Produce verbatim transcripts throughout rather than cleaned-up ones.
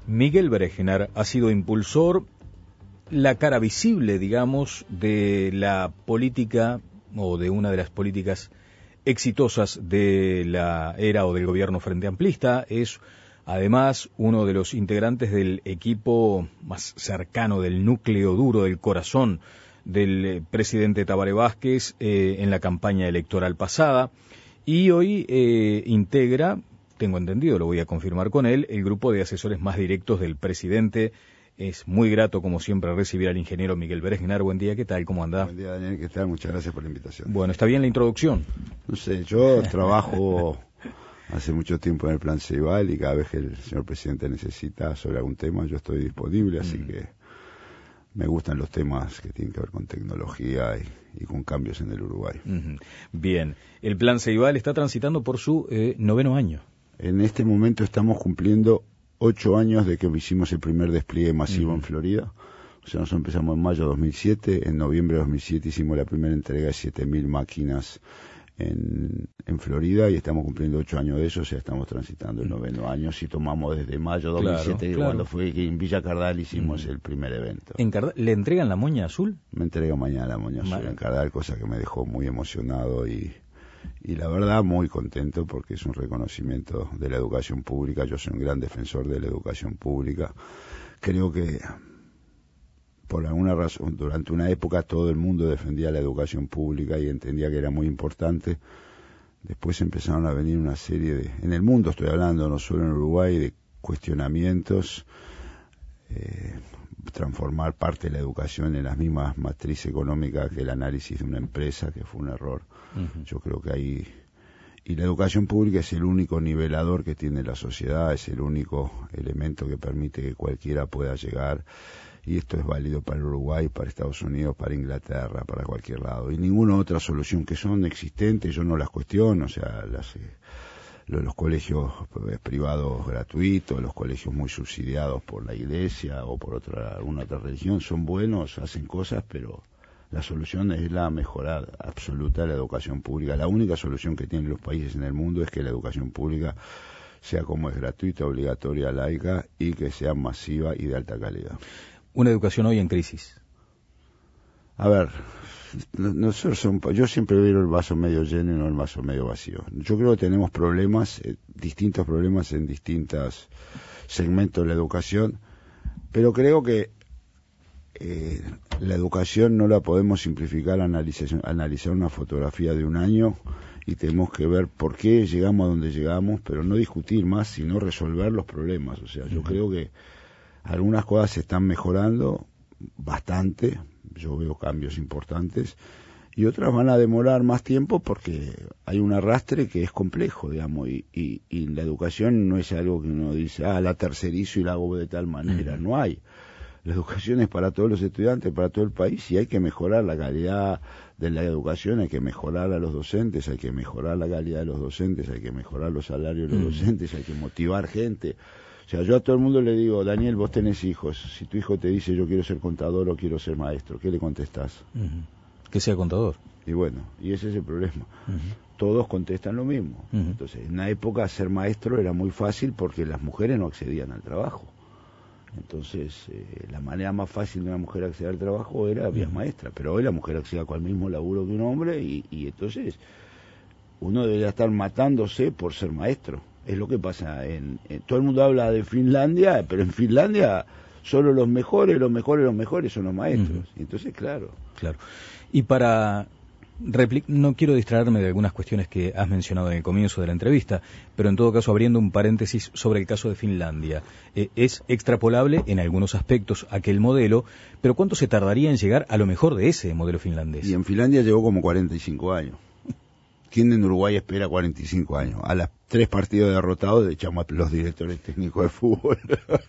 Miguel Berengenar ha sido impulsor, la cara visible, digamos, de la política o de una de las políticas exitosas de la era o del gobierno Frente Amplista. Es además uno de los integrantes del equipo más cercano, del núcleo duro, del corazón del presidente Tabaré Vázquez eh, en la campaña electoral pasada, y hoy eh, integra, tengo entendido, lo voy a confirmar con él, el grupo de asesores más directos del presidente. Es muy grato, como siempre, recibir al ingeniero Miguel Berengenar. Buen día, ¿qué tal? ¿Cómo anda? Buen día, Daniel, ¿qué tal? Muchas gracias por la invitación. Bueno, ¿está bien la introducción? No sé, yo trabajo hace mucho tiempo en el Plan Ceibal y cada vez que el señor presidente necesita sobre algún tema, yo estoy disponible, así mm. que me gustan los temas que tienen que ver con tecnología y, y con cambios en el Uruguay. Uh-huh. Bien, el Plan Ceibal está transitando por su eh, noveno año. En este momento estamos cumpliendo ocho años de que hicimos el primer despliegue masivo uh-huh. en Florida. O sea, nosotros empezamos en mayo de dos mil siete, en noviembre de dos mil siete hicimos la primera entrega de siete mil máquinas en, en Florida y estamos cumpliendo ocho años de eso, o sea, estamos transitando el noveno año. Si tomamos desde mayo de dos mil siete, claro, claro. cuando fue que en Villa Cardal hicimos uh-huh. el primer evento. ¿En Cardal, ¿Le entregan la moña azul? Me entrego mañana la moña azul en Cardal, cosa que me dejó muy emocionado y... Y la verdad muy contento porque es un reconocimiento de la educación pública. Yo soy un gran defensor de la educación pública. Creo que por alguna razón durante una época todo el mundo defendía la educación pública y entendía que era muy importante. Después empezaron a venir una serie de, en el mundo estoy hablando, no solo en Uruguay, de cuestionamientos, eh, transformar parte de la educación en las mismas matrices económicas que el análisis de una empresa, que fue un error. Uh-huh. Yo creo que ahí... Y la educación pública es el único nivelador que tiene la sociedad, es el único elemento que permite que cualquiera pueda llegar, y esto es válido para el Uruguay, para Estados Unidos, para Inglaterra, para cualquier lado. Y ninguna otra solución que son existentes, yo no las cuestiono, o sea, las... Eh, los colegios privados gratuitos, los colegios muy subsidiados por la iglesia o por otra alguna otra religión, son buenos, hacen cosas, pero la solución es la mejora absoluta de la educación pública. La única solución que tienen los países en el mundo es que la educación pública sea como es gratuita, obligatoria, laica y que sea masiva y de alta calidad. Una educación hoy en crisis. A ver, nosotros son, yo siempre veo el vaso medio lleno y no el vaso medio vacío. Yo creo que tenemos problemas, eh, distintos problemas en distintos segmentos de la educación, pero creo que eh, la educación no la podemos simplificar a analizar, analizar una fotografía de un año y tenemos que ver por qué llegamos a donde llegamos, pero no discutir más, sino resolver los problemas. O sea, yo uh-huh. creo que algunas cosas se están mejorando bastante, yo veo cambios importantes, y otras van a demorar más tiempo porque hay un arrastre que es complejo, digamos, y, y, y la educación no es algo que uno dice, ah, la tercerizo y la hago de tal manera, no hay. La educación es para todos los estudiantes, para todo el país, y hay que mejorar la calidad de la educación, hay que mejorar a los docentes, hay que mejorar la calidad de los docentes, hay que mejorar los salarios de los mm. docentes, hay que motivar gente. O sea, yo a todo el mundo le digo, Daniel, vos tenés hijos, si tu hijo te dice yo quiero ser contador o quiero ser maestro, ¿qué le contestás? Uh-huh. Que sea contador. Y bueno, y ese es el problema. Uh-huh. Todos contestan lo mismo. Uh-huh. Entonces, en una época ser maestro era muy fácil porque las mujeres no accedían al trabajo. Entonces, eh, la manera más fácil de una mujer acceder al trabajo era vía uh-huh. maestra, pero hoy la mujer accede con el mismo laburo que un hombre y, y entonces uno debería estar matándose por ser maestro. Es lo que pasa en, en... Todo el mundo habla de Finlandia, pero en Finlandia solo los mejores, los mejores, los mejores son los maestros. Uh-huh. Entonces, claro. Claro. Y para... Repli- no quiero distraerme de algunas cuestiones que has mencionado en el comienzo de la entrevista, pero en todo caso abriendo un paréntesis sobre el caso de Finlandia. Eh, es extrapolable en algunos aspectos aquel modelo, pero ¿cuánto se tardaría en llegar a lo mejor de ese modelo finlandés? Y en Finlandia llegó como cuarenta y cinco años. ¿Quién en Uruguay espera cuarenta y cinco años? A las tres partidos derrotados echamos a los directores técnicos de fútbol.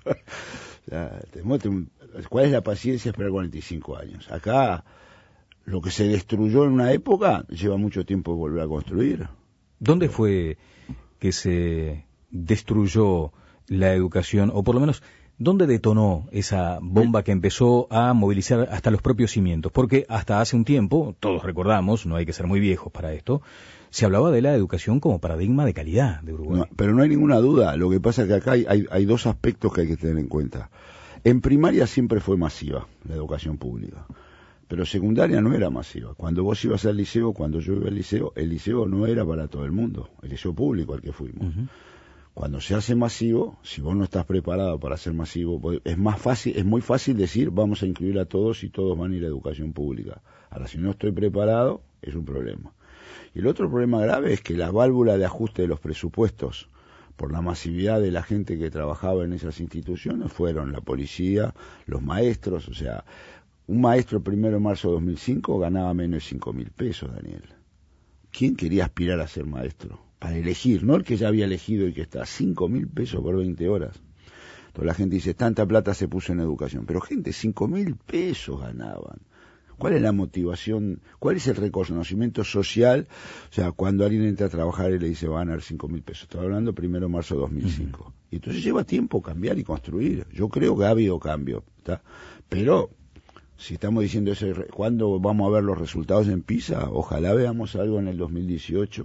O sea, ¿cuál es la paciencia de esperar cuarenta y cinco años? Acá lo que se destruyó en una época lleva mucho tiempo de volver a construir. ¿Dónde fue que se destruyó la educación, o por lo menos ¿Dónde detonó esa bomba que empezó a movilizar hasta los propios cimientos? Porque hasta hace un tiempo, todos recordamos, no hay que ser muy viejos para esto, se hablaba de la educación como paradigma de calidad de Uruguay. No, pero no hay ninguna duda. Lo que pasa es que acá hay, hay, hay dos aspectos que hay que tener en cuenta. En primaria siempre fue masiva la educación pública, pero secundaria no era masiva. Cuando vos ibas al liceo, cuando yo iba al liceo, el liceo no era para todo el mundo, el liceo público al que fuimos. Uh-huh. Cuando se hace masivo, si vos no estás preparado para ser masivo, es más fácil, es muy fácil decir vamos a incluir a todos y todos van a ir a educación pública. Ahora, si no estoy preparado, es un problema. Y el otro problema grave es que la válvula de ajuste de los presupuestos, por la masividad de la gente que trabajaba en esas instituciones, fueron la policía, los maestros. O sea, un maestro el primero de marzo de dos mil cinco ganaba menos de cinco mil pesos, Daniel. ¿Quién quería aspirar a ser maestro? Para elegir, no el que ya había elegido y que está, cinco mil pesos por veinte horas. Entonces la gente dice, tanta plata se puso en educación. Pero gente, cinco mil pesos ganaban. ¿Cuál es la motivación? ¿Cuál es el reconocimiento social? O sea, cuando alguien entra a trabajar y le dice, va a ganar cinco mil pesos. Estoy hablando primero de marzo de dos mil cinco. Uh-huh. Y entonces lleva tiempo cambiar y construir. Yo creo que ha habido cambio, ¿está? Pero si estamos diciendo eso, ¿cuándo vamos a ver los resultados en PISA? Ojalá veamos algo en el dos mil dieciocho.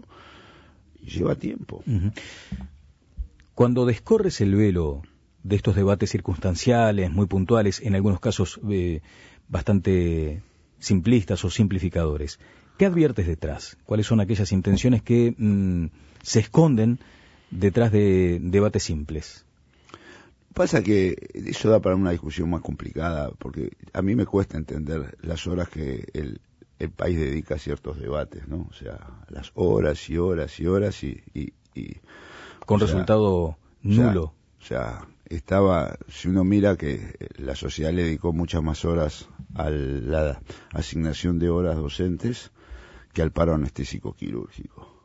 Y lleva tiempo. Uh-huh. Cuando descorres el velo de estos debates circunstanciales, muy puntuales, en algunos casos eh, bastante simplistas o simplificadores, ¿qué adviertes detrás? ¿Cuáles son aquellas intenciones que mmm, se esconden detrás de debates simples? Pasa que eso da para una discusión más complicada, porque a mí me cuesta entender las horas que el el país dedica a ciertos debates, ¿no? O sea, las horas y horas y horas y... y, y con resultado sea, nulo. O sea, o sea, estaba, si uno mira que la sociedad le dedicó muchas más horas a la asignación de horas docentes que al paro anestésico quirúrgico.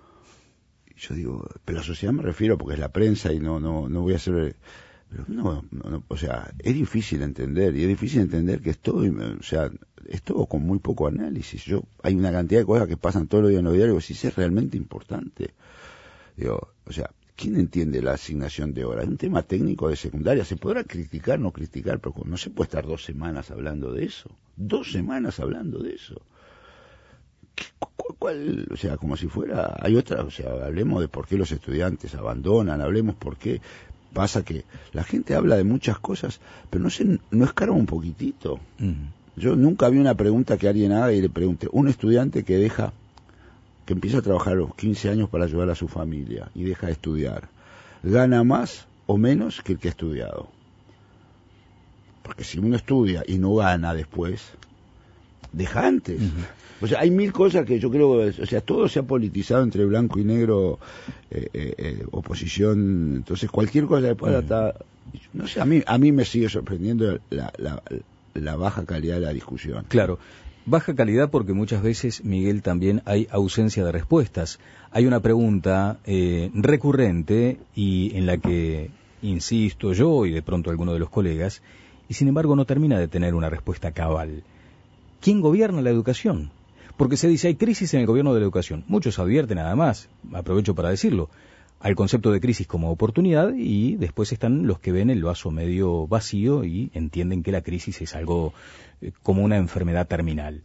Y yo digo, pero la sociedad me refiero porque es la prensa y no, no, no voy a hacer... Pero no, no, no, o sea, es difícil entender, y es difícil entender que es todo, o sea, es todo con muy poco análisis. Yo, hay una cantidad de cosas que pasan todos los días en los diarios, si es realmente importante. Digo, o sea, ¿quién entiende la asignación de horas? Es un tema técnico de secundaria, se podrá criticar, no criticar, pero no se puede estar dos semanas hablando de eso. Dos semanas hablando de eso. ¿Cuál, cuál, o sea, como si fuera, hay otra, o sea, hablemos de por qué los estudiantes abandonan, hablemos por qué. Pasa que la gente habla de muchas cosas, pero no se, no escarba un poquitito. Uh-huh. Yo nunca vi una pregunta que alguien haga y le pregunte, un estudiante que deja, que empieza a trabajar a los quince años para ayudar a su familia y deja de estudiar, ¿gana más o menos que el que ha estudiado? Porque si uno estudia y no gana después, deja antes. Uh-huh. O sea, hay mil cosas que yo creo, o sea, todo se ha politizado entre blanco y negro, eh, eh, eh, oposición, entonces cualquier cosa que pueda estar, no sé, a mí a mí me sigue sorprendiendo la, la, la baja calidad de la discusión. Claro, baja calidad porque muchas veces, Miguel, también hay ausencia de respuestas. Hay una pregunta eh, recurrente y en la que insisto yo y de pronto alguno de los colegas, y sin embargo no termina de tener una respuesta cabal. ¿Quién gobierna la educación? Porque se dice, hay crisis en el gobierno de la educación. Muchos advierten, nada más, aprovecho para decirlo, al concepto de crisis como oportunidad, y después están los que ven el vaso medio vacío y entienden que la crisis es algo eh, como una enfermedad terminal.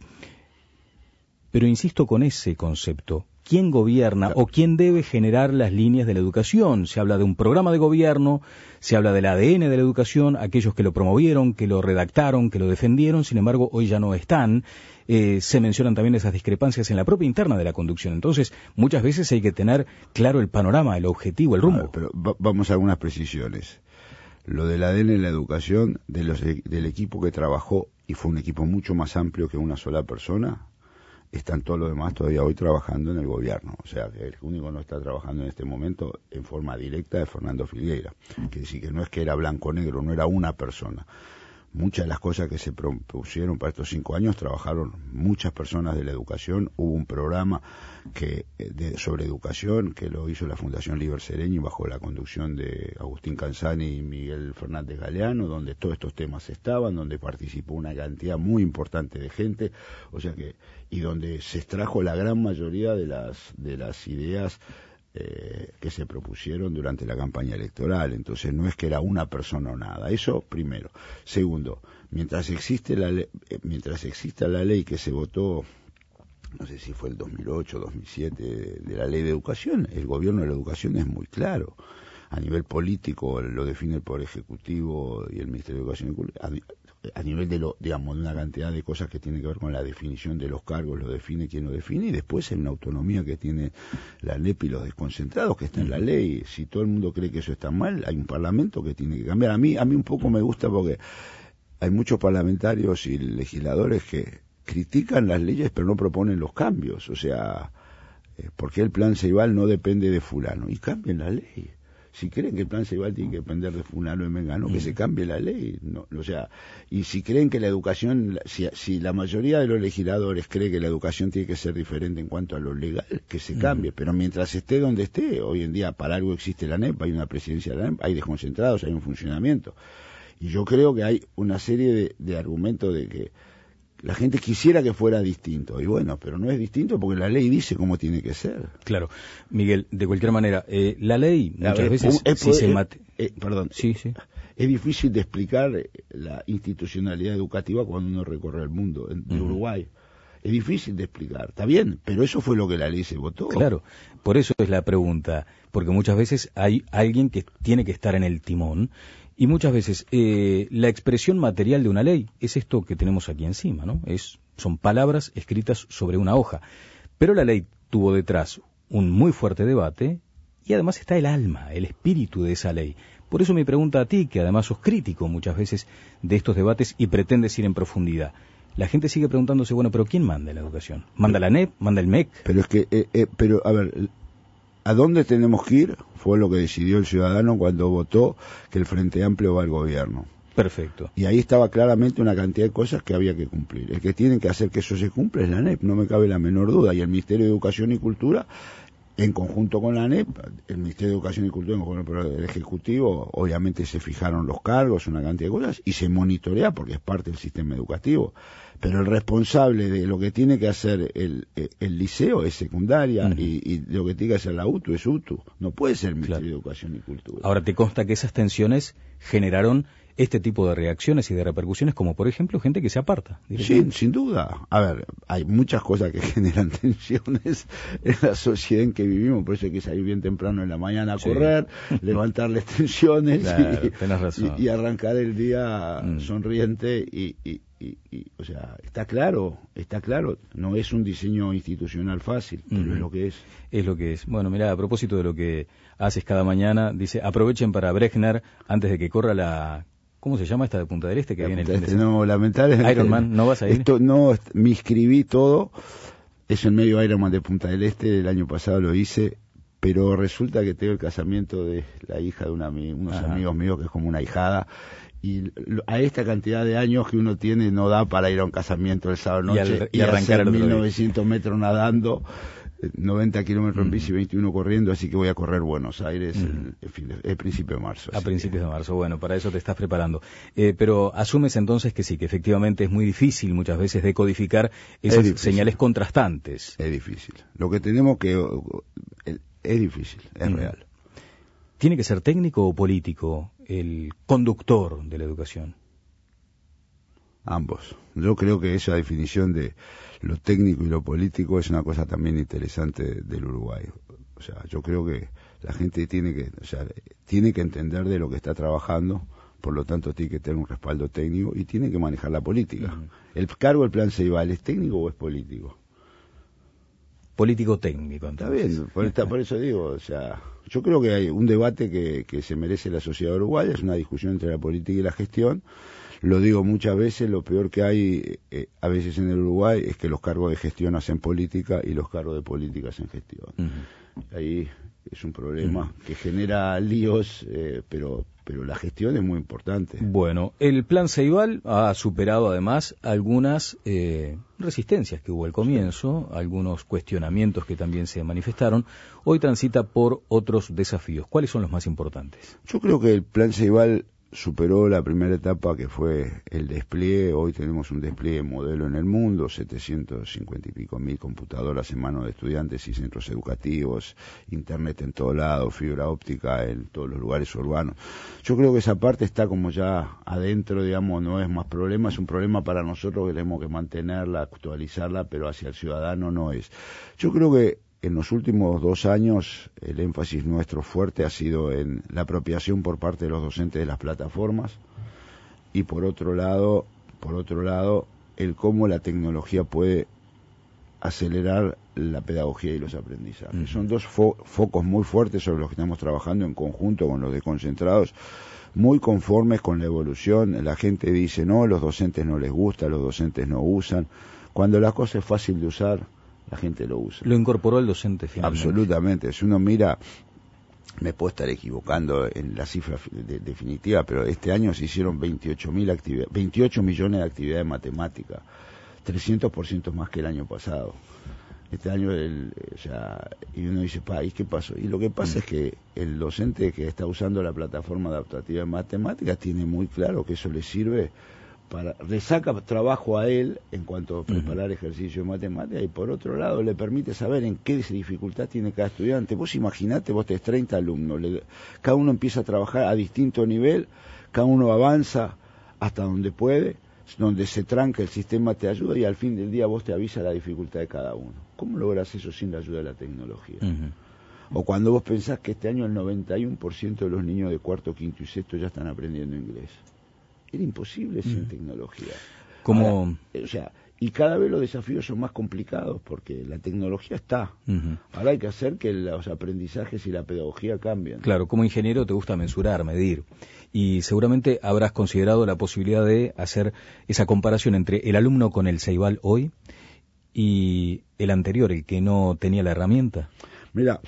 Pero insisto con ese concepto. ¿Quién gobierna o quién debe generar las líneas de la educación? Se habla de un programa de gobierno, se habla del A D N de la educación, aquellos que lo promovieron, que lo redactaron, que lo defendieron, sin embargo hoy ya no están. Eh, se mencionan también esas discrepancias en la propia interna de la conducción. Entonces, muchas veces hay que tener claro el panorama, el objetivo, el rumbo. Vale, pero va, vamos a algunas precisiones. Lo del A D N en la educación, de los, del equipo que trabajó, y fue un equipo mucho más amplio que una sola persona, están todos los demás todavía hoy trabajando en el gobierno. O sea, que el único que no está trabajando en este momento en forma directa es Fernando Filgueira. Quiere decir que no es que era blanco-negro, no era una persona. Muchas de las cosas que se propusieron para estos cinco años trabajaron muchas personas de la educación. Hubo un programa que de, sobre educación que lo hizo la Fundación Liber Sereñi bajo la conducción de Agustín Canzani y Miguel Fernández Galeano, donde todos estos temas estaban, donde participó una cantidad muy importante de gente, o sea que y donde se extrajo la gran mayoría de las de las ideas eh, que se propusieron durante la campaña electoral. Entonces no es que era una persona o nada. Eso primero. Segundo, mientras existe la ley, eh, mientras exista la ley que se votó, no sé si fue el dos mil ocho, dos mil siete, de, de la ley de educación, el gobierno de la educación es muy claro. A nivel político lo define el Poder Ejecutivo y el Ministerio de Educación y Cultura. A, a nivel de lo, digamos, de una cantidad de cosas que tienen que ver con la definición de los cargos, lo define quien lo define, y después hay una autonomía que tiene la N E P y los desconcentrados, que está en la ley. Si todo el mundo cree que eso está mal, hay un parlamento que tiene que cambiar. A mí, a mí un poco me gusta porque hay muchos parlamentarios y legisladores que critican las leyes pero no proponen los cambios. O sea, eh, porque el plan Ceibal no depende de fulano, y cambien la ley. Si creen que el plan Ceibal tiene que depender de fulano y mengano, que se cambie la ley. No, o sea, y si creen que la educación, si, si la mayoría de los legisladores cree que la educación tiene que ser diferente en cuanto a lo legal, que se cambie. Pero mientras esté donde esté, hoy en día para algo existe la N E P, hay una presidencia de la N E P, hay desconcentrados, hay un funcionamiento. Y yo creo que hay una serie de, de argumentos de que la gente quisiera que fuera distinto, y bueno, pero no es distinto porque la ley dice cómo tiene que ser. Claro. Miguel, de cualquier manera, eh, la ley muchas ver, veces es, si es, se es, mate... eh, perdón, sí, sí. Es difícil de explicar la institucionalidad educativa cuando uno recorre el mundo, en uh-huh. Uruguay. Es difícil de explicar, está bien, pero eso fue lo que la ley se votó. Claro, por eso es la pregunta, porque muchas veces hay alguien que tiene que estar en el timón. Y muchas veces eh, la expresión material de una ley es esto que tenemos aquí encima, ¿no? Es, son palabras escritas sobre una hoja. Pero la ley tuvo detrás un muy fuerte debate y además está el alma, el espíritu de esa ley. Por eso mi pregunta a ti, que además sos crítico muchas veces de estos debates y pretendes ir en profundidad. La gente sigue preguntándose, bueno, pero ¿quién manda en la educación? ¿Manda la N E P? ¿Manda el M E C? Pero es que, eh, eh, pero a ver... ¿A dónde tenemos que ir? Fue lo que decidió el ciudadano cuando votó que el Frente Amplio va al gobierno. Perfecto. Y ahí estaba claramente una cantidad de cosas que había que cumplir. El que tiene que hacer que eso se cumpla es la N E P, no me cabe la menor duda. Y el Ministerio de Educación y Cultura, en conjunto con la N E P, el Ministerio de Educación y Cultura, en conjunto con el Ejecutivo, obviamente se fijaron los cargos, una cantidad de cosas, y se monitorea porque es parte del sistema educativo. Pero el responsable de lo que tiene que hacer el, el, el liceo es secundaria, uh-huh. y, y lo que tiene que hacer la U T U es U T U. No puede ser el Ministerio claro. de Educación y Cultura. Ahora, ¿te consta que esas tensiones generaron este tipo de reacciones y de repercusiones, como por ejemplo gente que se aparta? Sí, sin duda. A ver, hay muchas cosas que generan tensiones en la sociedad en que vivimos, por eso hay que salir bien temprano en la mañana a sí. correr, levantarles tensiones claro, y, tenés razón. y, y arrancar el día mm. sonriente y, y, y, y, o sea, está claro, está claro, no es un diseño institucional fácil, pero mm. es lo que es. Es lo que es. Bueno, mira, a propósito de lo que haces cada mañana, dice, aprovechen para Brechner antes de que corra la... ¿Cómo se llama esta de Punta del Este que la viene el fin de semana? No, lamentablemente. Ironman, ¿no vas a ir? Esto, no, me inscribí todo. Es el medio Ironman de Punta del Este, el año pasado lo hice, pero resulta que tengo el casamiento de la hija de una, unos Ajá. amigos míos, que es como una ahijada, y a esta cantidad de años que uno tiene no da para ir a un casamiento el sábado noche y, al, y, y arrancar hacer mil novecientos metros nadando, noventa kilómetros en bici, veintiuno corriendo, así que voy a correr Buenos Aires mm. el, el, fin de, el principio de marzo. A principios que... de marzo, bueno, para eso te estás preparando. Eh, pero asumes entonces que sí, que efectivamente es muy difícil muchas veces decodificar esas señales contrastantes. Es difícil. Lo que tenemos que... Es difícil, es mm. real. ¿Tiene que ser técnico o político el conductor de la educación? Ambos. Yo creo que esa definición de lo técnico y lo político es una cosa también interesante del Uruguay. O sea, yo creo que la gente tiene que, o sea, tiene que entender de lo que está trabajando, por lo tanto tiene que tener un respaldo técnico y tiene que manejar la política. Uh-huh. ¿El cargo del plan Ceibal es técnico o es político? Político-técnico, entonces. Está bien, por, está, por eso digo, o sea, yo creo que hay un debate que, que se merece la sociedad uruguaya, es una discusión entre la política y la gestión. Lo digo muchas veces, lo peor que hay eh, a veces en el Uruguay es que los cargos de gestión hacen política y los cargos de política hacen gestión. Uh-huh. Ahí es un problema uh-huh. que genera líos, eh, pero pero la gestión es muy importante. Bueno, el plan Ceibal ha superado además algunas eh, resistencias que hubo al comienzo, sí. algunos cuestionamientos que también se manifestaron. Hoy transita por otros desafíos. ¿Cuáles son los más importantes? Yo creo que el plan Ceibal superó la primera etapa que fue el despliegue. Hoy tenemos un despliegue modelo en el mundo, setecientos cincuenta y pico mil computadoras en manos de estudiantes y centros educativos, internet en todo lado, fibra óptica en todos los lugares urbanos. Yo creo que esa parte está como ya adentro, digamos, no es más problema, es un problema para nosotros que tenemos que mantenerla, actualizarla, pero hacia el ciudadano no es. Yo creo que en los últimos dos años el énfasis nuestro fuerte ha sido en la apropiación por parte de los docentes de las plataformas y por otro lado, por otro lado, el cómo la tecnología puede acelerar la pedagogía y los aprendizajes. Mm. Son dos fo- focos muy fuertes sobre los que estamos trabajando en conjunto con los desconcentrados, muy conformes con la evolución. La gente dice, no, los docentes no les gusta, los docentes no usan. Cuando la cosa es fácil de usar, la gente lo usa. Lo incorporó el docente finalmente. Absolutamente. Si uno mira, me puedo estar equivocando en la cifra de, definitiva, pero este año se hicieron veintiocho mil actividades, veintiocho millones de actividades matemáticas, trescientos por ciento más que el año pasado. Este año, el, o sea, y uno dice, pa, ¿y qué pasó? Y lo que pasa mm. es que el docente que está usando la plataforma adaptativa de matemáticas tiene muy claro que eso le sirve para, le saca trabajo a él en cuanto a preparar uh-huh. ejercicio de matemática, y por otro lado le permite saber en qué dificultad tiene cada estudiante. Vos imaginate, vos tenés treinta alumnos, le, cada uno empieza a trabajar a distinto nivel, cada uno avanza hasta donde puede, donde se tranca el sistema te ayuda y al fin del día vos te avisa la dificultad de cada uno. ¿Cómo logras eso sin la ayuda de la tecnología? Uh-huh. O cuando vos pensás que este año el noventa y uno por ciento de los niños de cuarto, quinto y sexto ya están aprendiendo inglés. Era imposible sin mm. tecnología. Como... Ahora, o sea, y cada vez los desafíos son más complicados porque la tecnología está. Uh-huh. Ahora hay que hacer que los aprendizajes y la pedagogía cambien. Claro, como ingeniero te gusta mensurar, medir. Y seguramente habrás considerado la posibilidad de hacer esa comparación entre el alumno con el Ceibal hoy y el anterior, el que no tenía la herramienta. Mira,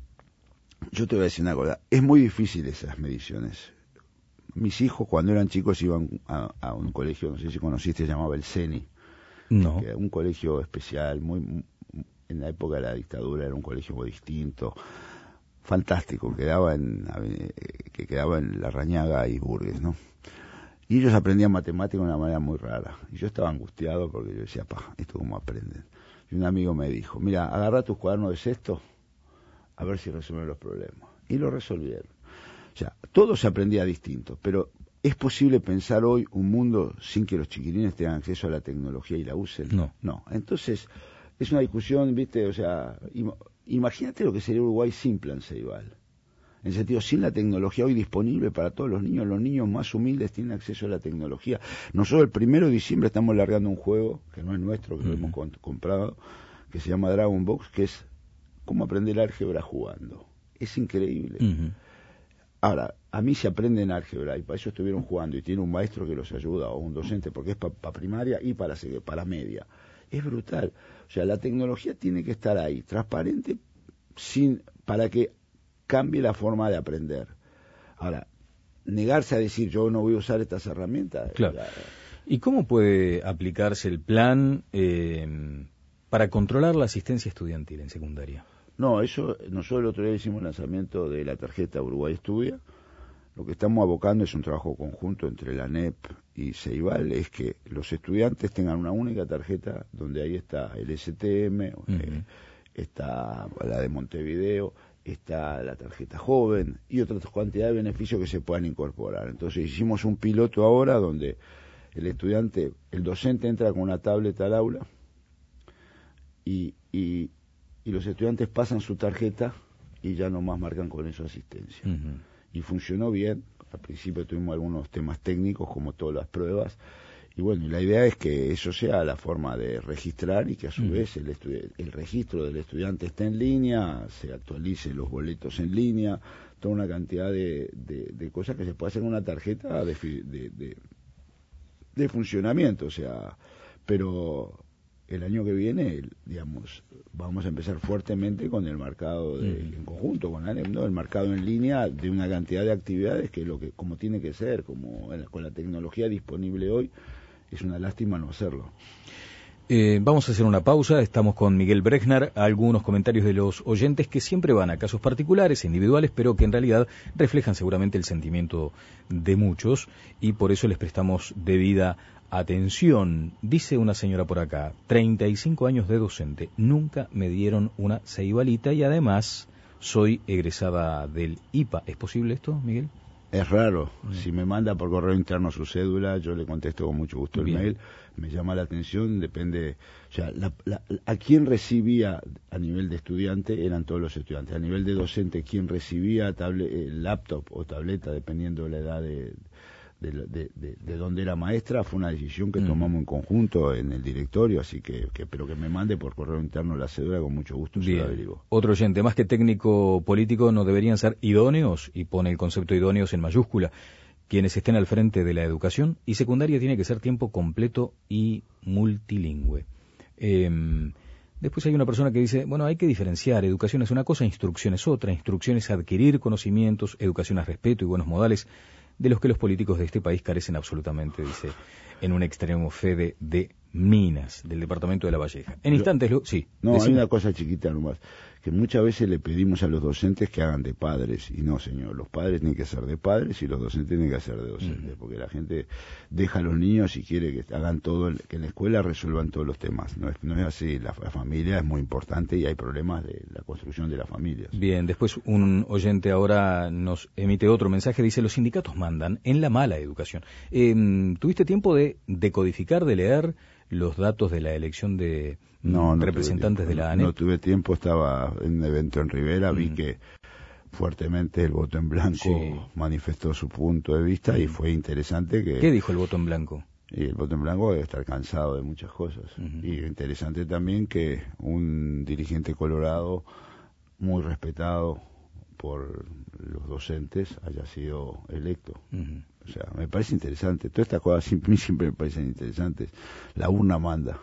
yo te voy a decir una cosa. Es muy difícil esas mediciones. Mis hijos cuando eran chicos iban a, a un colegio, no sé si conociste, se llamaba el CENI. No. Que era un colegio especial, muy, muy en la época de la dictadura era un colegio muy distinto, fantástico, quedaba en, que quedaba en La Rañaga y Burgues, ¿no? Y ellos aprendían matemáticas de una manera muy rara. Y yo estaba angustiado porque yo decía, pa, ¿esto cómo aprenden? Y un amigo me dijo, mira, agarra tus cuadernos de sexto, a ver si resuelven los problemas. Y lo resolvieron. O sea, todo se aprendía distinto, pero ¿es posible pensar hoy un mundo sin que los chiquilines tengan acceso a la tecnología y la usen? No. No. Entonces, es una discusión, ¿viste? O sea, im- imagínate lo que sería Uruguay sin Plan Ceibal. En el sentido, sin la tecnología hoy disponible para todos los niños, los niños más humildes tienen acceso a la tecnología. Nosotros el primero de diciembre estamos largando un juego, que no es nuestro, que uh-huh. lo hemos comp- comprado, que se llama Dragon Box, que es cómo aprender álgebra jugando. Es increíble. Uh-huh. Ahora, a mí se aprende en álgebra y para eso estuvieron jugando y tiene un maestro que los ayuda o un docente porque es para pa primaria y para, para media. Es brutal. O sea, la tecnología tiene que estar ahí, transparente, sin para que cambie la forma de aprender. Ahora, negarse a decir yo no voy a usar estas herramientas. Claro. La... ¿Y cómo puede aplicarse el plan eh, para controlar la asistencia estudiantil en secundaria? No, eso, nosotros el otro día hicimos el lanzamiento de la tarjeta Uruguay Estudia. Lo que estamos abocando es un trabajo conjunto entre la N E P y Ceibal, es que los estudiantes tengan una única tarjeta donde ahí está el S T M, uh-huh. eh, está la de Montevideo, está la tarjeta joven y otra cantidad de beneficios que se puedan incorporar. Entonces hicimos un piloto ahora donde el estudiante, el docente entra con una tablet al aula y... y y los estudiantes pasan su tarjeta y ya nomás marcan con eso asistencia. Uh-huh. Y funcionó bien. Al principio tuvimos algunos temas técnicos, como todas las pruebas. Y bueno, y la idea es que eso sea la forma de registrar y que a su uh-huh. vez el, estu- el registro del estudiante esté en línea, se actualicen los boletos en línea, toda una cantidad de, de, de cosas que se puede hacer con una tarjeta de, de, de, de funcionamiento. O sea, pero... el año que viene, digamos, vamos a empezar fuertemente con el mercado de, mm. en conjunto con ANEP, ¿no? El mercado en línea de una cantidad de actividades que lo que como tiene que ser, como con la tecnología disponible hoy, es una lástima no hacerlo. Eh, vamos a hacer una pausa, estamos con Miguel Brechner, algunos comentarios de los oyentes que siempre van a casos particulares, individuales, pero que en realidad reflejan seguramente el sentimiento de muchos y por eso les prestamos debida atención. Dice una señora por acá, treinta y cinco años de docente, nunca me dieron una ceibalita y además soy egresada del I P A. ¿Es posible esto, Miguel? Es raro. Mm. Si me manda por correo interno su cédula, yo le contesto con mucho gusto el Bien. mail. Me llama la atención, depende... O sea, la, la, a quien recibía a nivel de estudiante eran todos los estudiantes. A nivel de docente, quien recibía table, eh, laptop o tableta, dependiendo de la edad de... De, de, de, de donde era maestra, fue una decisión que mm. tomamos en conjunto en el directorio, así que, que pero que me mande por correo interno la cédula, con mucho gusto se lo averiguo. Otro oyente, más que técnico político, ¿no deberían ser idóneos? Y pone el concepto idóneos en mayúscula. Quienes estén al frente de la educación, y secundaria tiene que ser tiempo completo y multilingüe. Eh, después hay una persona que dice, bueno, hay que diferenciar, educación es una cosa, instrucción es otra. Instrucción es adquirir conocimientos, educación es respeto y buenos modales, de los que los políticos de este país carecen absolutamente, dice en un extremo Fede de Minas, del departamento de La Valleja. En instantes, lo, sí. No, decime. Hay una cosa chiquita nomás, que muchas veces le pedimos a los docentes que hagan de padres, y no, señor, los padres tienen que ser de padres y los docentes tienen que ser de docentes, mm. porque la gente deja a los niños y quiere que hagan todo, que en la escuela resuelvan todos los temas. No es, no es así, la, la familia es muy importante y hay problemas de la construcción de las familias. Bien, después un oyente ahora nos emite otro mensaje, dice, los sindicatos mandan en la mala educación. Eh, ¿Tuviste tiempo de decodificar, de leer los datos de la elección de no, no representantes de la A N E? No tuve tiempo, estaba en un evento en Rivera, mm. vi que fuertemente el voto en blanco sí. manifestó su punto de vista mm. y fue interesante que... ¿Qué dijo el voto en blanco? Y el voto en blanco debe estar cansado de muchas cosas. Uh-huh. Y interesante también que un dirigente colorado muy respetado por los docentes haya sido electo. Uh-huh. O sea, me parece interesante. Todas estas cosas a mí siempre me parecen interesantes. La urna manda.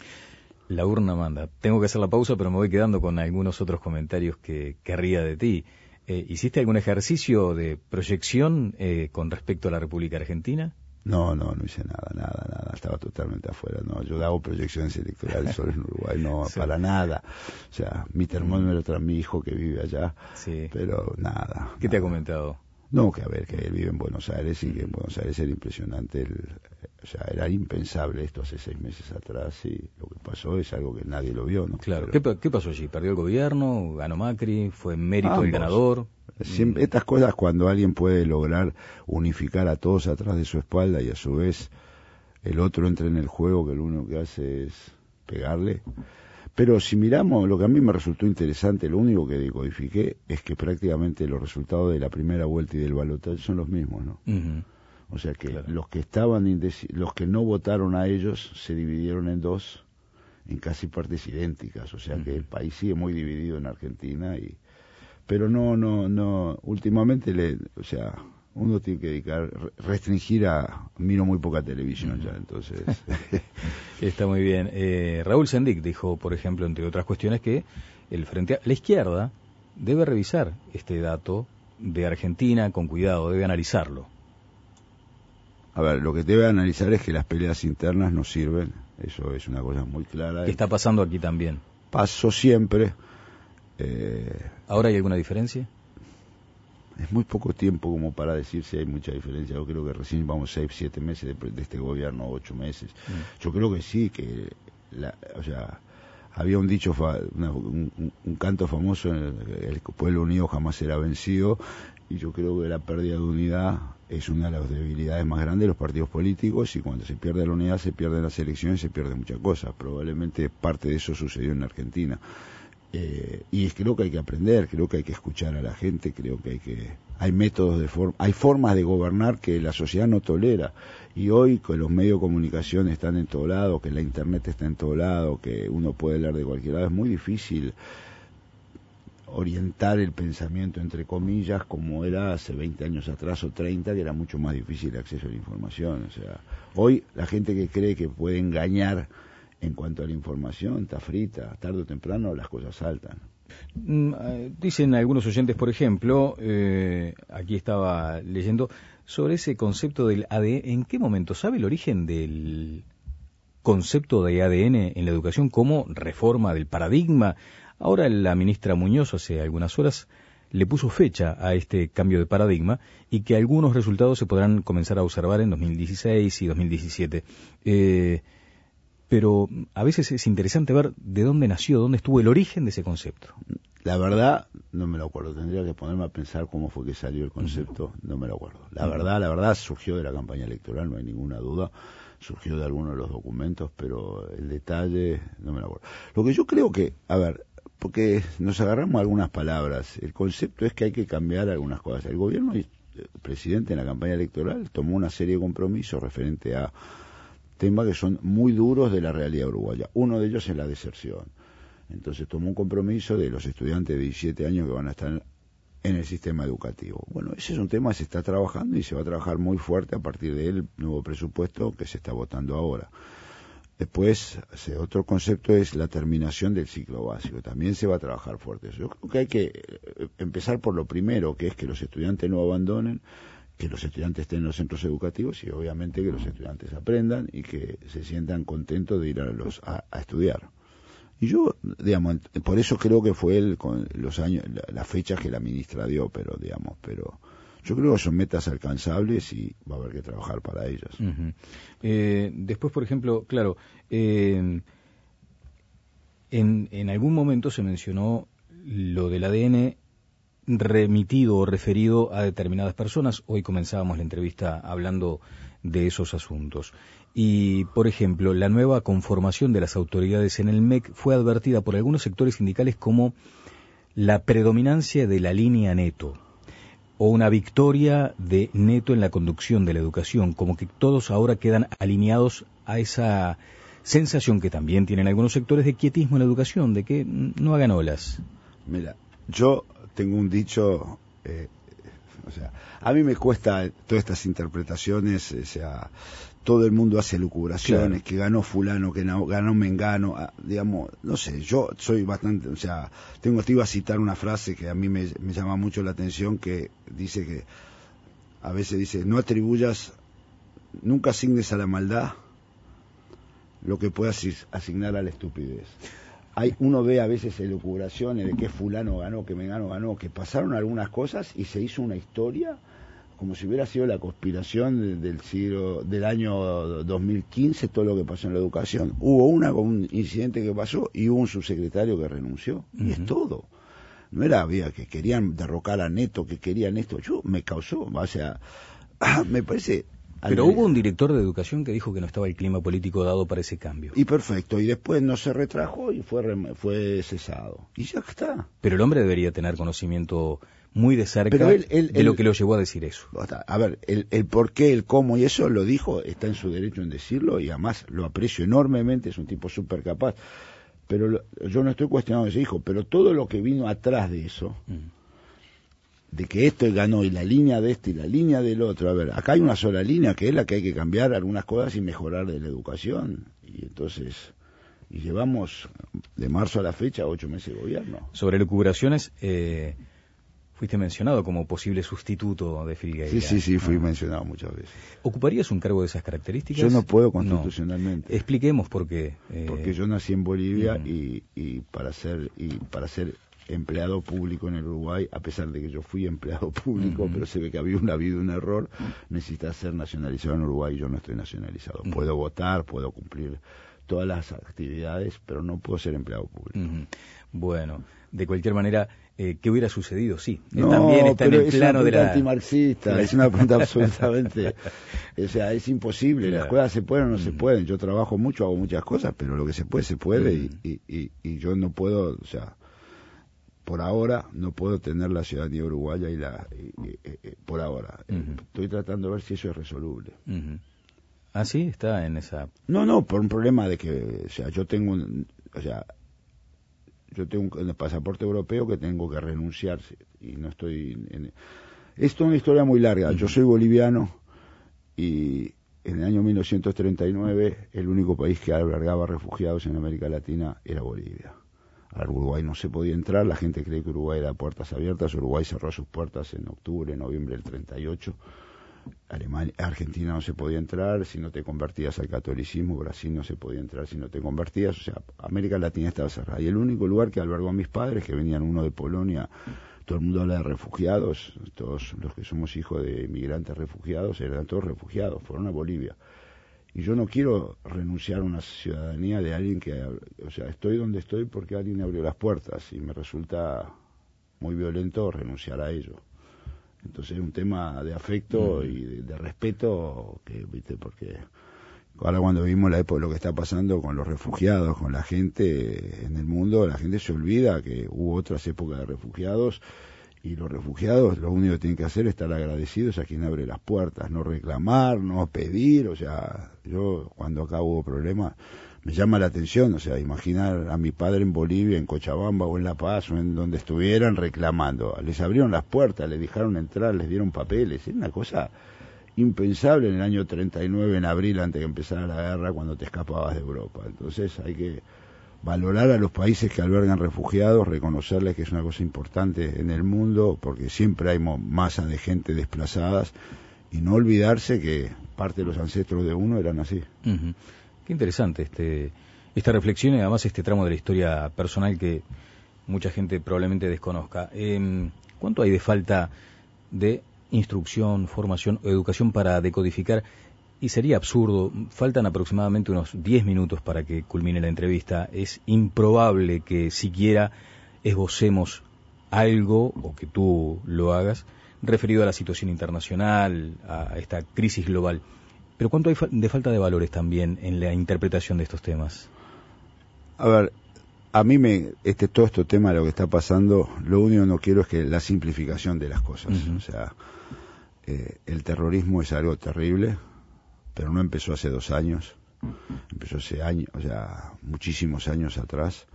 La urna manda. Tengo que hacer la pausa, pero me voy quedando con algunos otros comentarios que querría de ti. Eh, ¿Hiciste algún ejercicio de proyección eh, con respecto a la República Argentina? No, no, no hice nada, nada, nada. Estaba totalmente afuera. No, yo hago proyecciones electorales solo en Uruguay, no, sí. para nada. O sea, mi termómetro trae mi hijo que vive allá, sí. pero nada. ¿Qué nada. te ha comentado? No, que a ver, que él vive en Buenos Aires y que en Buenos Aires era impresionante. El, o sea, era impensable esto hace seis meses atrás y lo que pasó es algo que nadie lo vio, ¿no? Claro. Pero, ¿Qué, ¿Qué pasó allí? ¿Perdió el gobierno? ¿Ganó Macri? ¿Fue mérito del ganador? Siempre, estas cosas, cuando alguien puede lograr unificar a todos atrás de su espalda y a su vez el otro entra en el juego, que lo único que hace es pegarle. Pero si miramos, lo que a mí me resultó interesante, lo único que decodifiqué es que prácticamente los resultados de la primera vuelta y del balotaje son los mismos, ¿no? Uh-huh. O sea que claro. los que estaban indeci- los que no votaron a ellos se dividieron en dos, en casi partes idénticas. O sea uh-huh. que el país sigue muy dividido en Argentina y pero no, no, no, últimamente le, o sea, uno tiene que dedicar, restringir a, miro muy poca televisión ya, entonces. Está muy bien. Eh, Raúl Sendic dijo, por ejemplo, entre otras cuestiones, que el frente a la izquierda debe revisar este dato de Argentina con cuidado, debe analizarlo. A ver, lo que debe analizar es que las peleas internas no sirven, eso es una cosa muy clara. ¿Qué está pasando aquí también? Pasó siempre. Eh, ¿Ahora hay alguna diferencia? Es muy poco tiempo como para decir si hay mucha diferencia. Yo creo que recién vamos seis, siete meses de, de este gobierno, ocho meses. Mm. Yo creo que sí, que, la, o sea, había un dicho, fa, una, un, un canto famoso, en el, el pueblo unido jamás será vencido, y yo creo que la pérdida de unidad es una de las debilidades más grandes de los partidos políticos, y cuando se pierde la unidad se pierden las elecciones, se pierden muchas cosas. Probablemente parte de eso sucedió en Argentina. Eh, y creo que hay que aprender, creo que hay que escuchar a la gente, creo que hay que hay métodos de forma, hay formas de gobernar que la sociedad no tolera, y hoy que los medios de comunicación están en todo lado, que la internet está en todo lado, que uno puede hablar de cualquier lado, es muy difícil orientar el pensamiento, entre comillas, como era hace veinte años atrás o treinta, que era mucho más difícil el acceso a la información. O sea, hoy la gente que cree que puede engañar en cuanto a la información está frita, tarde o temprano las cosas saltan. Dicen algunos oyentes, por ejemplo, eh, aquí estaba leyendo sobre ese concepto del A D N. ¿En qué momento sabe el origen del concepto de A D N en la educación como reforma del paradigma. Ahora la ministra Muñoz hace algunas horas le puso fecha a este cambio de paradigma y que algunos resultados se podrán comenzar a observar en dos mil dieciséis y dos mil diecisiete. Eh, pero a veces es interesante ver de dónde nació, dónde estuvo el origen de ese concepto. La verdad, no me lo acuerdo. Tendría que ponerme a pensar cómo fue que salió el concepto. No me lo acuerdo. La verdad, la verdad surgió de la campaña electoral, no hay ninguna duda. Surgió de algunos de los documentos, pero el detalle no me lo acuerdo. Lo que yo creo que, a ver, porque nos agarramos algunas palabras. El concepto es que hay que cambiar algunas cosas. El gobierno, el presidente en la campaña electoral tomó una serie de compromisos referente a temas que son muy duros de la realidad uruguaya. Uno de ellos es la deserción. Entonces tomó un compromiso de los estudiantes de diecisiete años que van a estar en el sistema educativo. Bueno, ese es un tema que se está trabajando y se va a trabajar muy fuerte a partir del nuevo presupuesto que se está votando ahora. Después, otro concepto es la terminación del ciclo básico. También se va a trabajar fuerte. Yo creo que hay que empezar por lo primero, que es que los estudiantes no abandonen, que los estudiantes estén en los centros educativos y obviamente que los estudiantes aprendan y que se sientan contentos de ir a, los, a, a estudiar. Y yo, digamos, por eso creo que fue él con los años, la, las fechas que la ministra dio, pero, digamos, pero yo creo que son metas alcanzables y va a haber que trabajar para ellas. Uh-huh. Eh, después, por ejemplo, claro, eh, en, en algún momento se mencionó lo del A D N remitido o referido a determinadas personas. Hoy comenzábamos la entrevista hablando de esos asuntos. Y, por ejemplo, la nueva conformación de las autoridades en el M E C fue advertida por algunos sectores sindicales como la predominancia de la línea Neto o una victoria de Neto en la conducción de la educación, como que todos ahora quedan alineados a esa sensación que también tienen algunos sectores de quietismo en la educación, de que no hagan olas. Mira, yo tengo un dicho, eh, o sea, a mí me cuesta todas estas interpretaciones, o sea, todo el mundo hace lucubraciones, claro, que ganó fulano, que no, ganó mengano, digamos, no sé, yo soy bastante, o sea, tengo, te iba a citar una frase que a mí me, me llama mucho la atención, que dice que, a veces dice, no atribuyas, nunca asignes a la maldad lo que puedas asignar a la estupidez. Hay, uno ve a veces elucubraciones de que fulano ganó, que mengano ganó, que pasaron algunas cosas y se hizo una historia como si hubiera sido la conspiración de, del siglo, del año dos mil quince, todo lo que pasó en la educación. Hubo una con un incidente que pasó y hubo un subsecretario que renunció. Uh-huh. Y es todo. No era, había que querían derrocar a Neto, que querían esto. Yo, me causó, o sea, me parece... Pero hubo un director de educación que dijo que no estaba el clima político dado para ese cambio. Y perfecto, y después no se retrajo y fue fue cesado. Y ya está. Pero el hombre debería tener conocimiento muy de cerca él, él, de él, lo que lo llevó a decir eso. A ver, el, el por qué, el cómo y eso lo dijo, está en su derecho en decirlo y además lo aprecio enormemente, es un tipo súper capaz. Pero lo, yo no estoy cuestionando ese hijo, pero todo lo que vino atrás de eso... Mm. de que esto ganó y la línea de este y la línea del otro, a ver, acá hay una sola línea que es la que hay que cambiar algunas cosas y mejorar de la educación, y entonces, y llevamos de marzo a la fecha ocho meses de gobierno. Sobre lucubraciones, eh, fuiste mencionado como posible sustituto de Filgueira. Sí, sí, sí, fui ah. mencionado muchas veces. ¿Ocuparías un cargo de esas características? Yo no puedo constitucionalmente. No. Expliquemos por qué. Eh... Porque yo nací en Bolivia uh-huh. y, y para ser y para ser empleado público en el Uruguay, a pesar de que yo fui empleado público, uh-huh. pero se ve que había un, habido un error, necesita ser nacionalizado en Uruguay y yo no estoy nacionalizado. Uh-huh. Puedo votar, puedo cumplir todas las actividades, pero no puedo ser empleado público. Uh-huh. Bueno, de cualquier manera, eh, ¿qué hubiera sucedido? Sí, no, también está en el plano de la... Es una antimarxista, es una pregunta absolutamente... O sea, es imposible, claro. Las cosas se pueden o no uh-huh. se pueden. Yo trabajo mucho, hago muchas cosas, pero lo que se puede, se puede, uh-huh. y, y, y, y yo no puedo, o sea... Por ahora no puedo tener la ciudadanía uruguaya y la y, y, y, por ahora. Uh-huh. Estoy tratando de ver si eso es resoluble. Uh-huh. Ah, sí, está en esa... No, no, por un problema de que, o sea, yo tengo un, o sea, yo tengo un, un pasaporte europeo que tengo que renunciar y no estoy... En, esto es una historia muy larga. Uh-huh. Yo soy boliviano y en el año mil novecientos treinta y nueve el único país que albergaba refugiados en América Latina era Bolivia. Al Uruguay no se podía entrar, la gente cree que Uruguay era puertas abiertas, Uruguay cerró sus puertas en octubre, noviembre del treinta y ocho, Alemania, Argentina no se podía entrar si no te convertías al catolicismo, Brasil no se podía entrar si no te convertías, o sea, América Latina estaba cerrada. Y el único lugar que albergó a mis padres, que venían uno de Polonia, todo el mundo habla de refugiados, todos los que somos hijos de inmigrantes refugiados, eran todos refugiados, fueron a Bolivia. Y yo no quiero renunciar a una ciudadanía de alguien que, o sea, estoy donde estoy porque alguien abrió las puertas y me resulta muy violento renunciar a ello. Entonces es un tema de afecto y de, de respeto, que, viste, porque ahora cuando vimos la época, lo que está pasando con los refugiados, con la gente en el mundo, la gente se olvida que hubo otras épocas de refugiados, y los refugiados lo único que tienen que hacer es estar agradecidos a quien abre las puertas, no reclamar, no pedir. O sea, yo cuando acá hubo problemas, me llama la atención, o sea, imaginar a mi padre en Bolivia, en Cochabamba o en La Paz o en donde estuvieran reclamando. Les abrieron las puertas, les dejaron entrar, les dieron papeles. Era una cosa impensable en el año treinta y nueve, en abril, antes de que empezara la guerra, cuando te escapabas de Europa. Entonces hay que valorar a los países que albergan refugiados, reconocerles que es una cosa importante en el mundo, porque siempre hay masa de gente desplazadas, y no olvidarse que parte de los ancestros de uno eran así. Uh-huh. Qué interesante este, esta reflexión y además este tramo de la historia personal que mucha gente probablemente desconozca. Eh, ¿Cuánto hay de falta de instrucción, formación o educación para decodificar? Y sería absurdo, faltan aproximadamente unos diez minutos para que culmine la entrevista. Es improbable que siquiera esbocemos algo, o que tú lo hagas, referido a la situación internacional, a esta crisis global. Pero ¿cuánto hay de falta de valores también en la interpretación de estos temas? A ver, a mí me este todo este tema de lo que está pasando, lo único que no quiero es que la simplificación de las cosas. Uh-huh. O sea, eh, el terrorismo es algo terrible, pero no empezó hace dos años, empezó hace años, o sea, muchísimos años atrás.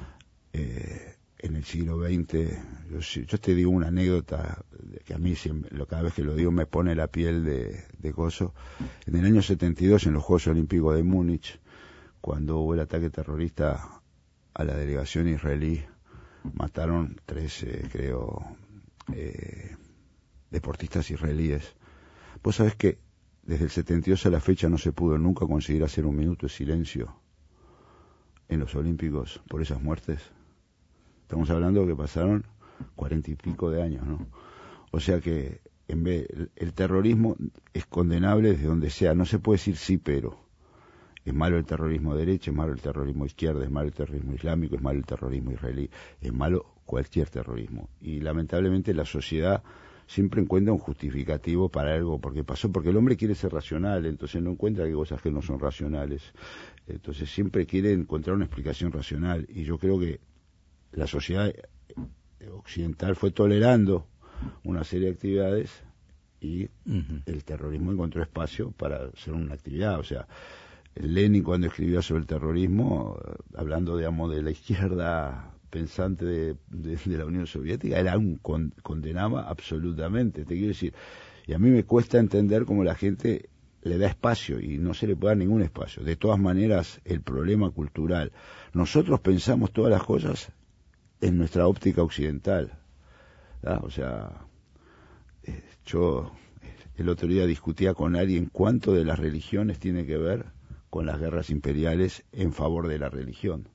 Eh, en el siglo veinte, yo, yo te digo una anécdota que a mí siempre, cada vez que lo digo me pone la piel de, de gozo. En el año setenta y dos, en los Juegos Olímpicos de Múnich, cuando hubo el ataque terrorista a la delegación israelí, mataron trece, creo, eh, deportistas israelíes. Vos sabés que desde el setenta y dos a la fecha no se pudo nunca conseguir hacer un minuto de silencio en los Olímpicos por esas muertes. Estamos hablando de que pasaron cuarenta y pico de años, ¿no? O sea que en vez el, el terrorismo es condenable desde donde sea. No se puede decir sí, pero es malo el terrorismo de derecha, es malo el terrorismo de izquierda, es malo el terrorismo islámico, es malo el terrorismo israelí, es malo cualquier terrorismo. Y lamentablemente la sociedad siempre encuentra un justificativo para algo porque pasó, porque el hombre quiere ser racional, entonces no encuentra que cosas que no son racionales. Entonces siempre quiere encontrar una explicación racional, y yo creo que la sociedad occidental fue tolerando una serie de actividades y uh-huh. el terrorismo encontró espacio para hacer una actividad. O sea, Lenin, cuando escribió sobre el terrorismo, hablando, digamos, de la izquierda pensante de, de, de la Unión Soviética, él aún con, condenaba absolutamente, te quiero decir, y a mí me cuesta entender cómo la gente le da espacio, y no se le puede dar ningún espacio. De todas maneras, el problema cultural, nosotros pensamos todas las cosas en nuestra óptica occidental, ¿verdad? O sea, eh, yo el otro día discutía con alguien cuánto de las religiones tiene que ver con las guerras imperiales en favor de la religión.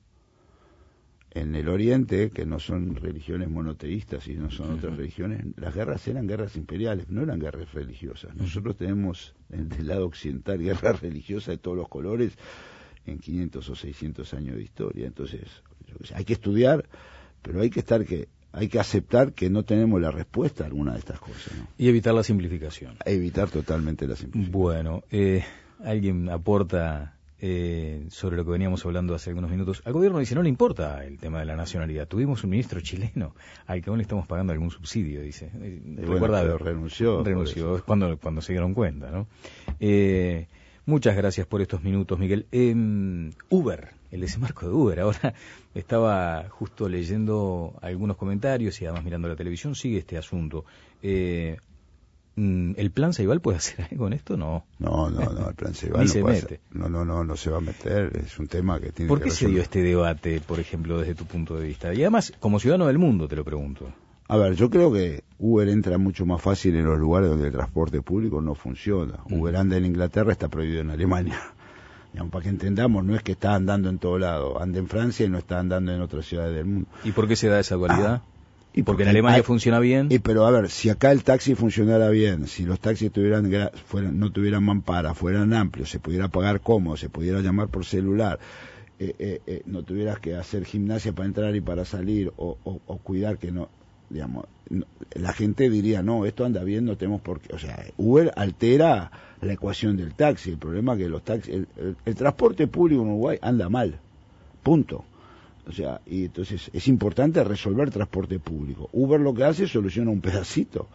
En el Oriente, que no son religiones monoteístas, sino son uh-huh. otras religiones, las guerras eran guerras imperiales, no eran guerras religiosas. Nosotros tenemos en el lado occidental guerras religiosas de todos los colores en quinientos o seiscientos años de historia. Entonces, yo sé, hay que estudiar, pero hay que estar que hay que aceptar que no tenemos la respuesta a alguna de estas cosas, ¿no? Y evitar la simplificación. Evitar totalmente la simplificación. Bueno, eh, alguien aporta eh, sobre lo que veníamos hablando hace algunos minutos. Al gobierno dice, no le importa el tema de la nacionalidad. Tuvimos un ministro chileno al que aún le estamos pagando algún subsidio, dice. Eh, recuerda, bueno, pero renunció. Renunció, cuando, cuando se dieron cuenta, ¿no? Eh, muchas gracias por estos minutos, Miguel. Eh, Uber, el desembarco de Uber. Ahora estaba justo leyendo algunos comentarios y además mirando la televisión, sigue este asunto. Eh, ¿El plan Ceibal puede hacer algo en esto? No. No, no, no, el plan Ceibal no se puede mete. Hacer. No, no, no, no se va a meter, es un tema que tiene ¿Por que qué resolver. se dio este debate, por ejemplo, desde tu punto de vista? Y además, como ciudadano del mundo, te lo pregunto. A ver, yo creo que Uber entra mucho más fácil en los lugares donde el transporte público no funciona. Mm. Uber anda en Inglaterra, está prohibido en Alemania. Digamos, para que entendamos, no es que está andando en todo lado, anda en Francia y no está andando en otras ciudades del mundo. ¿Y por qué se da esa dualidad? Ah, y porque, porque en Alemania hay, funciona bien. Y pero a ver, si acá el taxi funcionara bien, si los taxis tuvieran fueran, no tuvieran mampara, fueran amplios, se pudiera pagar cómodo, se pudiera llamar por celular, eh, eh, eh, no tuvieras que hacer gimnasia para entrar y para salir, o, o, o cuidar que no, digamos, no, la gente diría, no, esto anda bien, no tenemos por qué. O sea, Uber altera la ecuación del taxi. El problema es que los taxis, el, el, el transporte público en Uruguay anda mal, punto. O sea, y entonces es importante resolver transporte público. Uber lo que hace es soluciona un pedacito,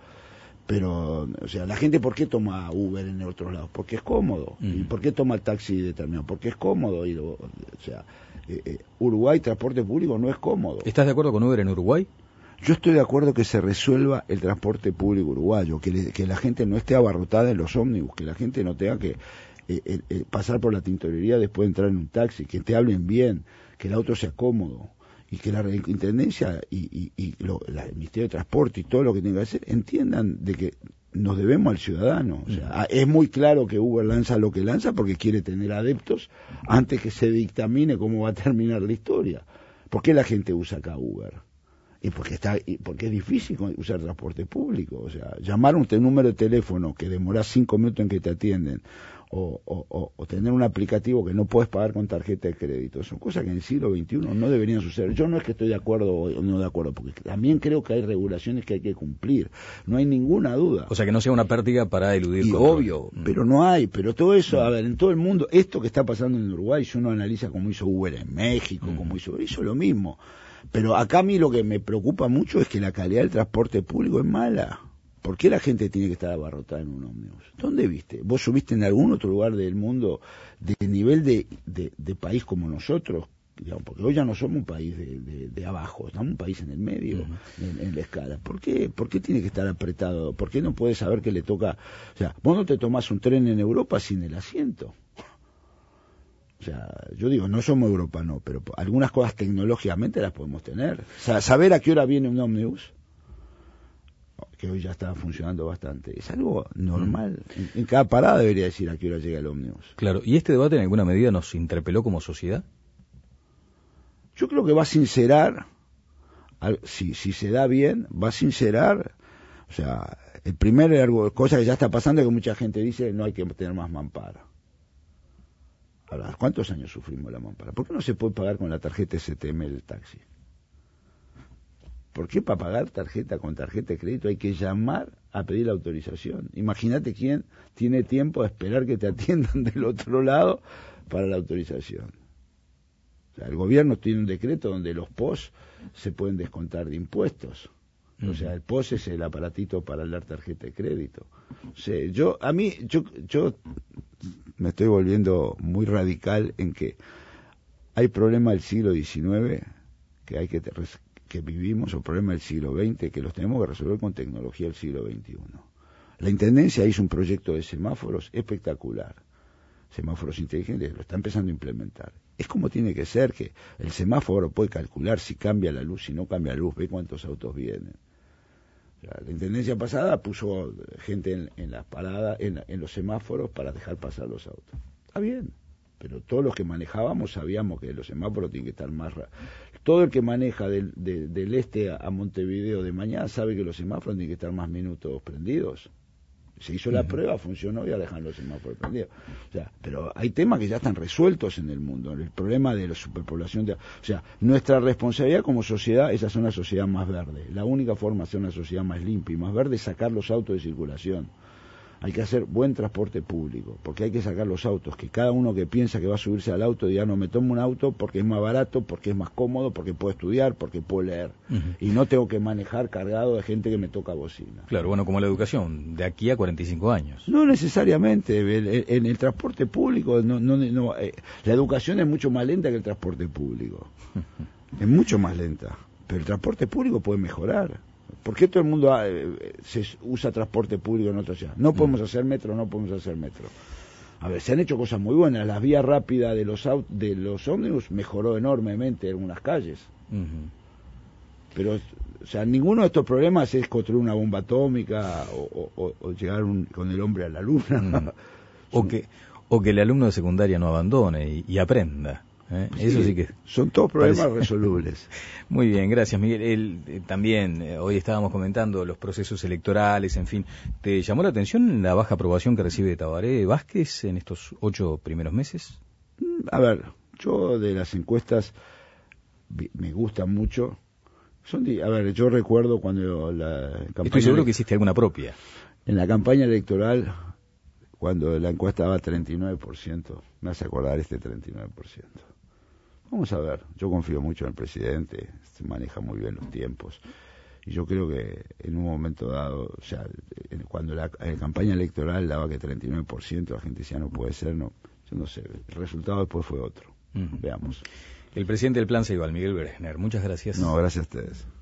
pero, o sea, la gente, ¿por qué toma Uber en otros lados? Porque es cómodo. Mm. ¿Y por qué toma el taxi determinado? Porque es cómodo. Y lo, o sea, eh, eh, Uruguay, transporte público no es cómodo. ¿Estás de acuerdo con Uber en Uruguay? Yo estoy de acuerdo que se resuelva el transporte público uruguayo, que, le, que la gente no esté abarrotada en los ómnibus, que la gente no tenga que eh, eh, eh, pasar por la tintorería después de entrar en un taxi, que te hablen bien, que el auto sea cómodo, y que la Intendencia y, y, y lo, la, el Ministerio de Transporte y todo lo que tenga que hacer entiendan de que nos debemos al ciudadano. O sea, es muy claro que Uber lanza lo que lanza porque quiere tener adeptos antes que se dictamine cómo va a terminar la historia. ¿Por qué la gente usa acá Uber? Y porque está y porque es difícil usar transporte público. O sea, llamar a un número de teléfono que demora cinco minutos en que te atienden, o, o, o, o tener un aplicativo que no puedes pagar con tarjeta de crédito, son cosas que en el siglo veintiuno no deberían suceder. Yo no es que estoy de acuerdo o no de acuerdo, porque también creo que hay regulaciones que hay que cumplir, no hay ninguna duda. O sea, que no sea una pérdida para eludir y control. Obvio, mm. pero no hay, pero todo eso, a ver, en todo el mundo, esto que está pasando en Uruguay, si uno analiza cómo hizo Uber en México, mm. cómo hizo, hizo lo mismo. Pero acá a mí lo que me preocupa mucho es que la calidad del transporte público es mala. ¿Por qué la gente tiene que estar abarrotada en un ómnibus? ¿Dónde viste? ¿Vos subiste en algún otro lugar del mundo de nivel de, de, de país como nosotros? Digamos, porque hoy ya no somos un país de, de, de abajo, estamos un país en el medio, uh-huh. en, en la escala. ¿Por qué? ¿Por qué tiene que estar apretado? ¿Por qué no puede saber que le toca? O sea, vos no te tomás un tren en Europa sin el asiento. O sea, yo digo, no somos Europa, no, pero algunas cosas tecnológicamente las podemos tener. O sea, saber a qué hora viene un ómnibus, que hoy ya está funcionando bastante, es algo normal. En, en cada parada debería decir a qué hora llega el ómnibus. Claro, ¿y este debate en alguna medida nos interpeló como sociedad? Yo creo que va a sincerar, si, si se da bien, va a sincerar, o sea, el primer algo, cosa que ya está pasando es que mucha gente dice no hay que tener más mampara. Ahora, ¿cuántos años sufrimos la mampara? ¿Por qué no se puede pagar con la tarjeta S T M el taxi? ¿Por qué para pagar tarjeta con tarjeta de crédito hay que llamar a pedir la autorización? Imagínate quién tiene tiempo de esperar que te atiendan del otro lado para la autorización. O sea, el gobierno tiene un decreto donde los P O S se pueden descontar de impuestos. O sea, el P O S es el aparatito para dar tarjeta de crédito. O sea, yo, a mí, yo, yo me estoy volviendo muy radical en que hay problemas del siglo diecinueve que hay que que vivimos, o problemas del siglo veinte que los tenemos que resolver con tecnología del siglo veintiuno. La Intendencia hizo un proyecto de semáforos espectacular, semáforos inteligentes, lo está empezando a implementar. Es como tiene que ser, que el semáforo puede calcular si cambia la luz, si no cambia la luz, ve cuántos autos vienen. O sea, la Intendencia pasada puso gente en, en las paradas, en, en los semáforos para dejar pasar los autos. Está bien, pero todos los que manejábamos sabíamos que los semáforos tienen que estar más... Ra- Todo el que maneja del, de, del este a Montevideo de mañana sabe que los semáforos tienen que estar más minutos prendidos. Se hizo la uh-huh. prueba, funcionó y ya dejan los semáforos prendidos. O sea, pero hay temas que ya están resueltos en el mundo. El problema de la superpoblación. De, o sea, nuestra responsabilidad como sociedad es hacer una sociedad más verde. La única forma de hacer una sociedad más limpia y más verde es sacar los autos de circulación. Hay que hacer buen transporte público, porque hay que sacar los autos, que cada uno que piensa que va a subirse al auto diga, no, me tomo un auto porque es más barato, porque es más cómodo, porque puedo estudiar, porque puedo leer, uh-huh. y no tengo que manejar cargado de gente que me toca bocina. Claro, bueno, como la educación, de aquí a cuarenta y cinco años. No necesariamente, en el, el, el transporte público, no, no, no, eh, la educación es mucho más lenta que el transporte público, es mucho más lenta, pero el transporte público puede mejorar. ¿Por qué todo el mundo eh, se usa transporte público en otra ciudad? No podemos hacer metro, no podemos hacer metro. A ver, se han hecho cosas muy buenas. La vía rápida de los aut- de los ómnibus mejoró enormemente en algunas calles. Uh-huh. pero o sea, ninguno de estos problemas es construir una bomba atómica o, o, o llegar un, con el hombre a la luna. Mm. o que o que el alumno de secundaria no abandone y, y aprenda. ¿Eh? Sí, Eso sí que son todos problemas parece... resolubles. Muy bien, gracias Miguel. El, eh, también eh, hoy estábamos comentando los procesos electorales, en fin. ¿Te llamó la atención la baja aprobación que recibe Tabaré Vázquez en estos ocho primeros meses? A ver, yo de las encuestas me gustan mucho. Son de, a ver, yo recuerdo cuando la campaña... Estoy seguro que hiciste alguna propia. En la campaña electoral, cuando la encuesta daba treinta y nueve por ciento, me hace acordar este treinta y nueve por ciento. Vamos a ver, yo confío mucho en el presidente, se maneja muy bien los tiempos, y yo creo que en un momento dado, o sea, cuando la, la campaña electoral daba que treinta y nueve por ciento, la gente decía no puede ser, no, yo no sé, el resultado después fue otro. Uh-huh. Veamos. El presidente del Plan Ceibal, Miguel Bregner, muchas gracias. No, gracias a ustedes.